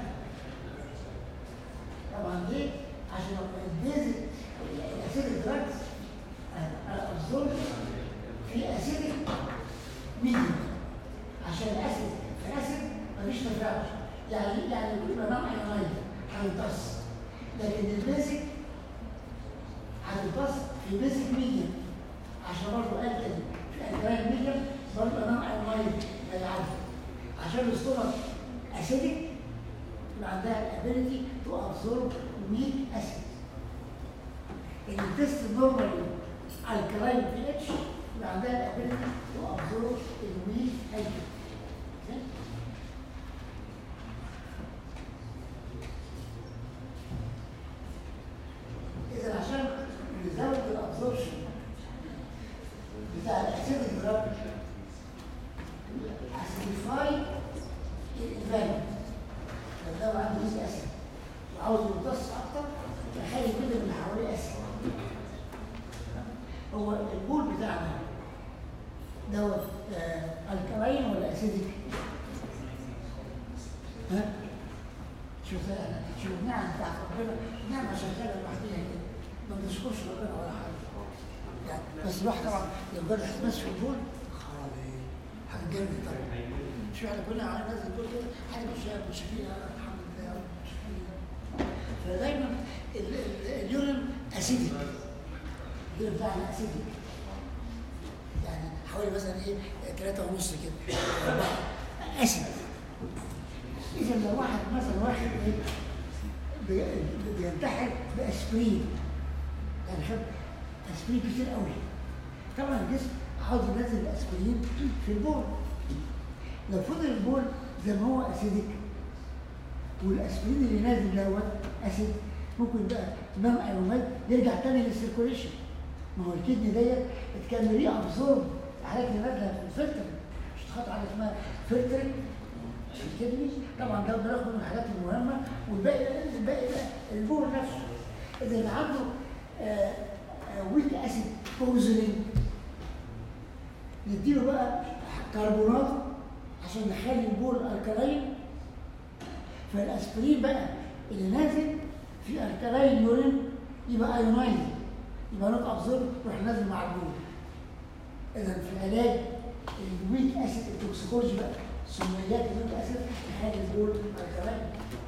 طبعا ليه؟ عشان البيزك الاسيد الدراجز الابزورب في اسيدك ميديم عشان الاسيد مفيش تفاعل يعني كل ما نوع ايونايد هيمتص، لكن البيزك هتمتص في بيزك ميديم عشان برضه قال كده في الكلاين ميديم برضه نوع ايونايد ما يعدي عشان الاستومك اسيدك يبقى عندها الابيلتي تو ابزورب ويك اسيد. التست نورمال الكلاين بي اتش يبقى عندها الابيلتي تو ابزورب الويك اسيد. اذا عشان نزود الابزوربشن بتاع الاسيد الدراج اسيديفاي الانفايرمنت. لو ده عنده جزء اسيد وعاوز يمتص اكتر يخلي كل اللي حواليه اسيد. هو البول بتاعنا دوت الكلاين ولا اسيدك؟ ها؟ شوف النعم بتاعت ربنا، نعمة شغالة لوحديها كده ما بنشكرش ربنا ولا حاجة يعني. بس الواحد طبعا لو جرب يتمشى في البول خالي هتجنن طبعا. شو احنا كنا على ناس البول كده حاجة مش فيها الحمد لله مش فيها. فدايما اليورين اسيدك، اليورين بتاعنا اسيدك يعني حوالي مثلا ايه 3.5 كده 4 اسيد. إذا لو واحد بينتحر بأسبرين يعني خد أسبرين كتير قوي، طبعا الجسم عاوز ينزل الأسبرين في البول. لو فضل البول زي ما هو أسيدك والأسبرين اللي نازل دوت أسيد ممكن بقى نون ايونايد يرجع تاني للسيركوليشن. ما هو الكدني ديت كان ري ابزورب الحاجات اللي نازله في الفلتر، مش تخاط على اسمها فلترنج الكدني. طبعا ده بناخد من الحاجات المهمه والباقي بقى البول نفسه. اذا اللي عنده ويك اسيد بوزنينج نديله بقى كربونات عشان نخلي البول الكلاين، فالاسبرين بقى اللي نازل في الكلاين يورين يبقى ايونايز، يبقى نوت ابزورب يروح نازل مع البول. اذا في علاج الويك اسيد التوكسيكولوجي بقى سميات الويك اسيد تخلي البول الكلاين.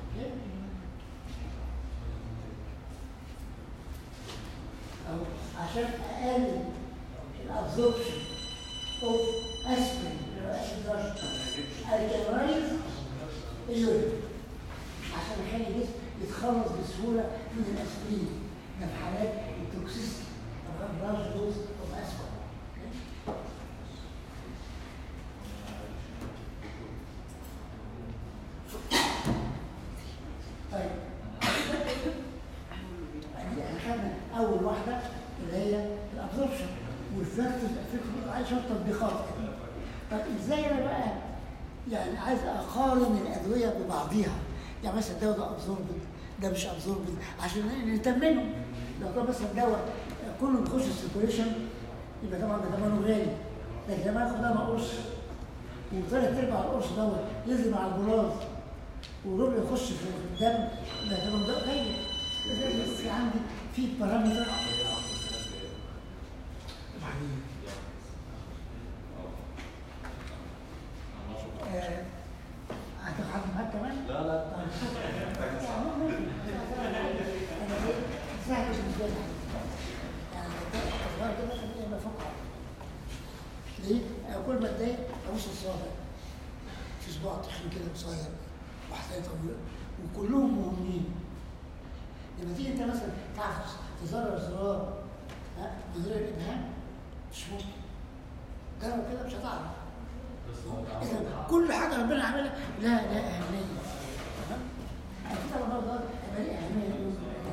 أو عشان اقلل الابزوربشن اوف اسبرين الكلاين اليورين عشان يخلي الجسم يتخلص بسهوله من الاسبرين ده في حالات التوكسيستي او لارج دوز اوف اسبرين. طيب احنا خدنا اول واحده اللي هي الابزوربشن والفاكتورز افكت، عايز شويه تطبيقات كده. طب ازاي انا بقى يعني عايز اقارن الادويه ببعضيها؟ يعني مثلا الدواء ده ابزوربد ده مش ابزوربد عشان نتمنه. لو كان مثلا دواء كله بيخش السيركوليشن يبقى طبعا ده ثمنه غالي، لكن لما اخد انا قرص وثلاث ارباع القرص دوت ينزل مع البراز وربع يخش في الدم ده ثمنه ده غالي. لازم في عندي في بارامتر هتاخد معاك كمان؟ لا لا سهل بالنسبه لي يعني صغير كده خليني بفكر ليه؟ كل ما اتضايق ابص الصوابع في صباع تخين كده قصير وحساسيه طويله وكلهم مهمين. لما تيجي انت مثلا تعرف تزرع زرار من غير الابهام مش ممكن. جرب كده مش هتعرف. إذا كل حاجه ربنا عملها لها اهميه. تمام؟ اكيد طبعا برضه هيبقى ليه اهميه.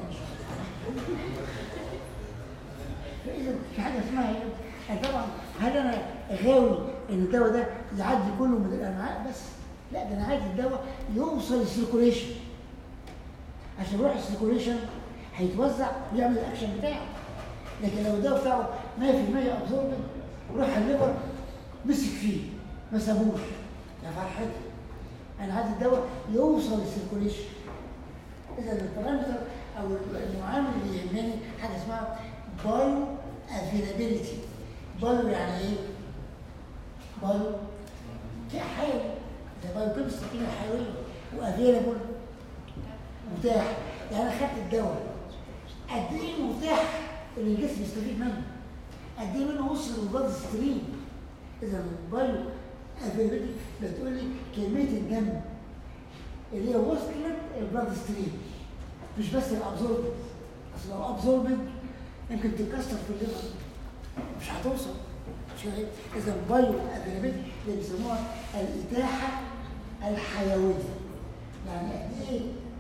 فاذا في حاجه اسمها ايه؟ طبعا هل انا غاوي ان الدواء ده يعدي كله من الامعاء بس؟ لا، ده انا عايز الدواء يوصل للسيركوليشن. عشان يروح السيركوليشن هيتوزع ويعمل الاكشن بتاعه. لكن لو الدواء بتاعه 100% ابزوربد وراح الليفر مسك فيه ما سابوش، يا فرحتي انا عايز الدواء يوصل للسيركوليشن. اذا البارامتر او المعامل اللي يهمني حاجه اسمها بايو افيلابيلتي. بايو يعني ايه؟ بايو كحيوي، ده بايو كيمستري كده حيويه، وافيلابل متاح. يعني انا خدت الدواء قد ايه متاح ان الجسم يستفيد منه؟ قد ايه منه وصل للبلاد ستريم؟ اذا البايو افيلابيلتي بتقول لي كميه الدم اللي هي وصلت البلاد ستريم، مش بس الابزوربد. اصل لو ابزوربد يمكن تتكسر في الليفر مش هتوصل. شايف؟ اذا البايو افيلابيلتي اللي بيسموها الاتاحه الحيويه، يعني قد ايه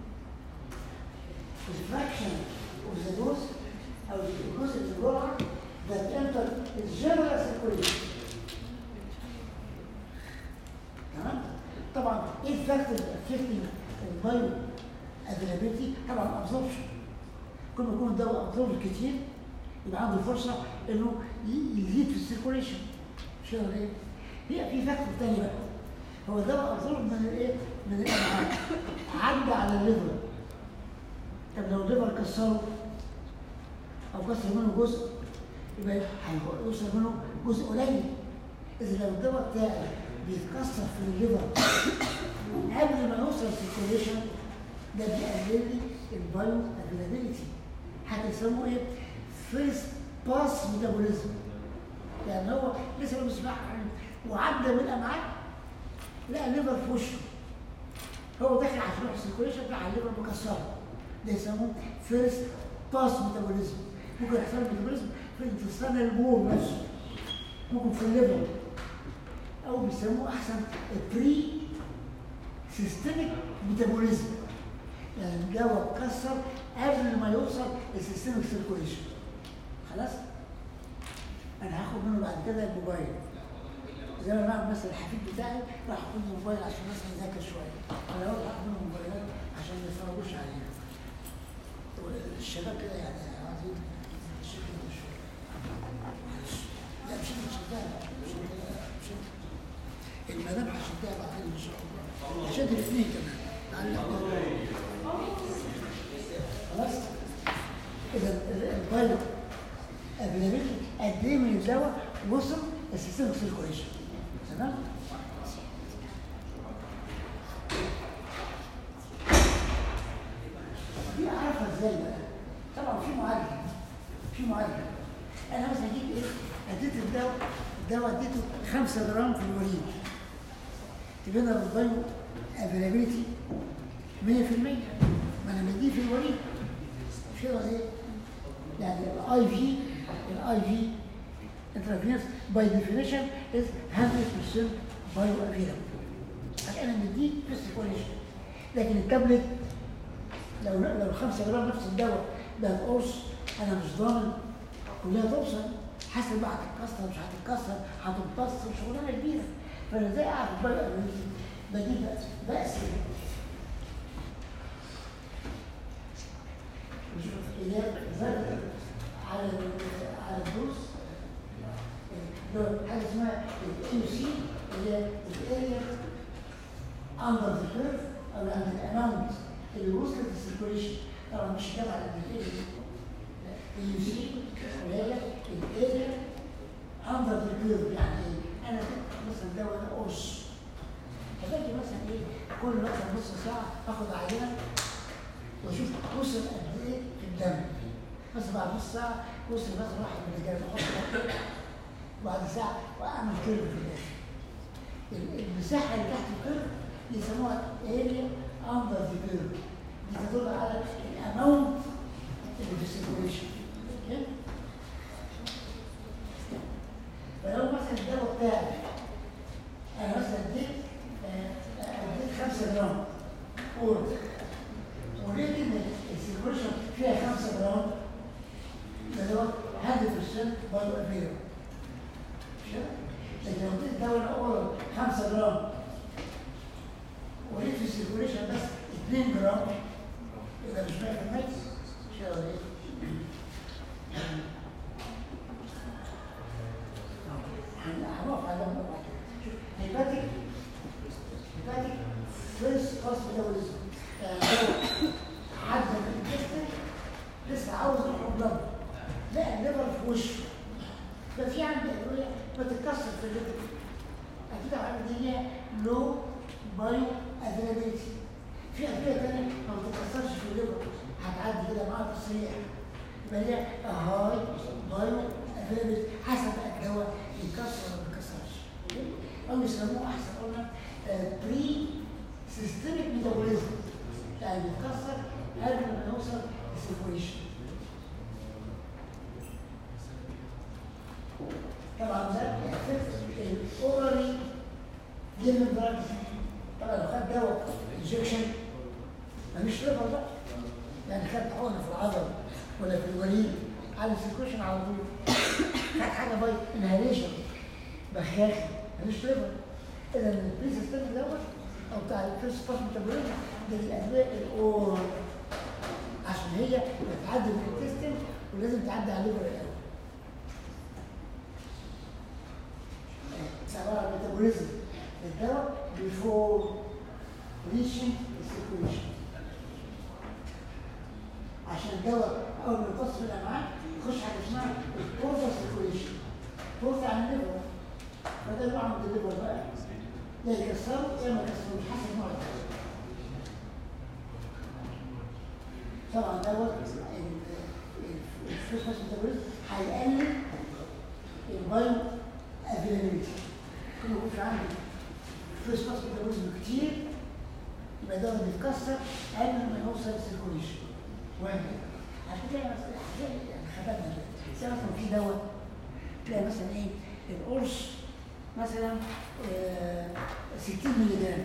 الفراكشن اوف ذا دوز او الجزء من الجرعه that enter الجنرال سيركوليشن. تمام؟ طبعا ايه الفاكتورز افكتنج البايو افيلابيلتي؟ طبعا ابزوربشن. كل ما يكون الدواء ابزورب كتير يبقى عنده فرصه انه يزيد في السيركوليشن. شو ايه؟ هي في فاكتور ثاني بقى، هو الدواء ابزورب من الايه؟ من الامعاء عدى على الليفر. طب لو الليفر كسره او كسر منه جزء يبقى هيوصل منه جزء قليل. اذا لو الدواء بتاعي بيتكسر في الليفر قبل ما يوصل السيركوليشن ده بيقلل لي البايو افيلابيلتي. هتسموه ايه؟ فيرست باس ميتابوليزم. يعني هو لسه بيسمع وعدى من الامعاء لقى الليفر في وشه، هو داخل عشان يروح السيركوليشن بتاع الليفر مكسره، ده يسموه فيرست باس ميتابوليزم. ممكن يحصل ميتابوليزم في الانتستان البول نفسه، ممكن في الليفر، او بيسموه احسن بري سيستميك ميتابوليزم. يعني الدواء اتكسر قبل ما يوصل للسيستميك سيركوليشن. خلاص؟ انا هاخد منه بعد كده الموبايل. زي ما بعمل مثلا الحفيد بتاعي راح اخد له موبايل عشان مثلا يذاكر شويه. انا اروح اخد منه موبايلات عشان ما يتفرجوش عليها. الشباب كده يعني عايزين الشكل ده شويه. معلش. لا مش هنشدها، المدام هشدها بعدين ان شاء الله، هشد الاثنين كمان تعلق خلاص. اذا البايلوت افيلابيلتي قد ايه من الدواء وصل السيستم سيركوليشن، تمام؟ دي اعرفها ازاي بقى؟ طبعا في معالجه. انا مثلا جيت ايه؟ اديت الدواء اديته 5 جرام في الوريد، تبقى انا البايو افيلابيلتي 100%، ما انا مديه في الوريد مش كده ولا ايه؟ يعني الاي في intravenous by definition is 100% bioavailable. انا مديه في السيركوليشن، لكن التابلت لو 5 جرام نفس الدواء ده القرص انا مش ضامن كلها توصل، حسب بقى هتتكسر مش هتتكسر هتمتص شغلانه كبيره. فانا ازاي اعرف البايوافيلابيلتي؟ بجيب بقسم اللي هي زادت على الدوز حاجه اسمها الكيو سي اللي هي الاريا اندر ذا كيرف او عند الاماونت اللي وصلت للسيركوليشن. طبعا مش جامعه الاريا الكيو سي اللي هي الاريا اندر ذا كيرف. يعني ايه؟ انا مثلا دواء ده قرص، فباجي مثلا ايه كل مثلا نص ساعه اخد عينه واشوف وصل قد ايه في الدم. مثلا بعد نص ساعه وصل مثلا 1 مللي جرام، احط بعد ساعه واعمل كيرف في الاخر. المساحه اللي تحت الكيرف يسموها اريا اندر ذا كيرف، دي تدل على الاماونت اللي في السيركوليشن. فلو مثلا الدواء بتاعي انا مثلا اديت 5 جرام قرص ولقيت ان السيركوليشن فيها 5 جرام، ده دوت 100% بايو افيلابل. لكن لو اديت دواء اورال 5 جرام ولقيت في السيركوليشن بس 2 جرام يبقى مش 100%. مش كده ولا ايه؟ هنقف على ده. شوف هيباتيك فيرست كلاس ميتابوليزم، عدى من الجسم لسه عاوز يروح بلد، لا الليفر في وشه، ده في عندي ادويه بتتكسر في الليفر، اكيد العمليه دي هي لو بايو افيلابيلتي. في ادويه ثانيه ما بتتكسرش في الليفر، هتعدي كده معاها تصريح، يبقى هي هاي بايو افيلابيلتي حسب الدواء يتكسر ولا ما يتكسرش، او يسموه احسن قلنا بري سيستميك ميتابوليزم، يعني بيتكسر قبل ما يوصل للسيركوليشن. طبعا ده الاورالي جيفن دراجز. طبعا لو خد دواء انجكشن مفيش ليفر بقى، يعني خد حقنه في العضل ولا في الوريد على السيركوليشن على طول، خد حاجه باي انهاليشن بخاخي مفيش ليفر. اذا البري سيستميك دوت او بتاع الفيرست باس ميتابوليزم ده الادويه الاورال، عشان هي بتعدي من الانتستين ولازم تعدي على الليفر الاول. سواء الميتابوليزم الدواء بيفور ريشنج السيركوليشن، عشان الدواء اول ما يخش في الامعاء يخش حاجه اسمها البورتا سيركوليشن. بورتا عن الليفر، فده نوع من الليفر بقى، يا يكسروا يا ما يكسروش حسب نوع الدواء. طبعا دوت الفيرست باس ميتابوليزم هيقلل البايو افيلابيلتي. كل ما يكونش عندي فيرست باس ميتابوليزم كتير يبقى دوت بيتكسر قبل ما يوصل للسيركوليشن. وهكذا هتلاقي مثلا يعني خدمنا زي مثلا في دواء تلاقي مثلا ايه القرص مثلا 60 مللي جرام،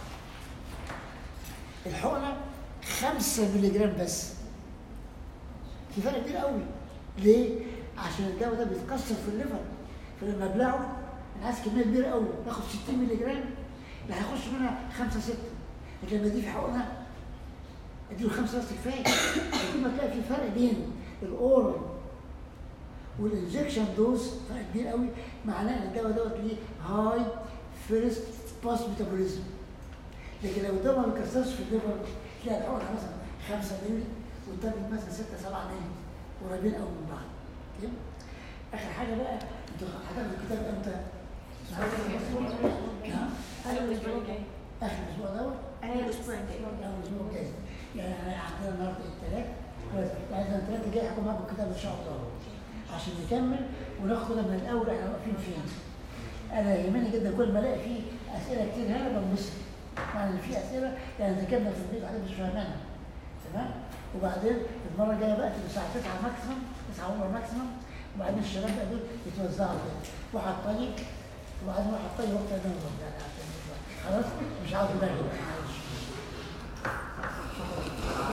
الحقنه 5 مللي جرام بس، في فرق كبير قوي. ليه؟ عشان الدواء ده بيتكسر في الليفر، فلما ابلعه انا عايز كميه كبيره قوي باخد 60 مللي جرام اللي هيخش منها 5 6، لكن لما دي في حقنه اديله 5 بس كفايه. لكن ما تلاقي في فرق بين الاورال والانجكشن دوز فرق كبير قوي، معناه ان الدواء دوت ليه هاي فيرست باس ميتابوليزم. لكن لو الدواء ما بيكسرش في الليفر تلاقي الاول مثلا 5 مللي والتاني مثلا 6 7 مللي قريبين قوي من بعض. اوكي؟ اخر حاجه بقى انتوا هتاخدوا الكتاب امتى؟ اخر الاسبوع الجاي. اخر الاسبوع دوت؟ اخر الاسبوع الجاي. اول الاسبوع الجاي. يعني عندنا النهارده الثلاث، كويس، يعني الثلاث الجاي هكون معاكم الكتاب ان شاء الله عشان نكمل وناخد من الاول احنا واقفين فين. انا يهمني جدا كل ما الاقي فيه اسئله كتير هنا بنبسط، يعني في اسئله يعني ذاكرنا في البيت حاجه مش فاهمينها، تمام؟ وبعدين المره الجايه بقى تبقى الساعه 9 ماكسيمم، 9 وربع ماكسيمم، وبعدين الشباب بقى دول يتوزعوا كده، واحد طيب وبعدين واحد طيب وقت ده يعني عشان خلاص مش عاوز بقى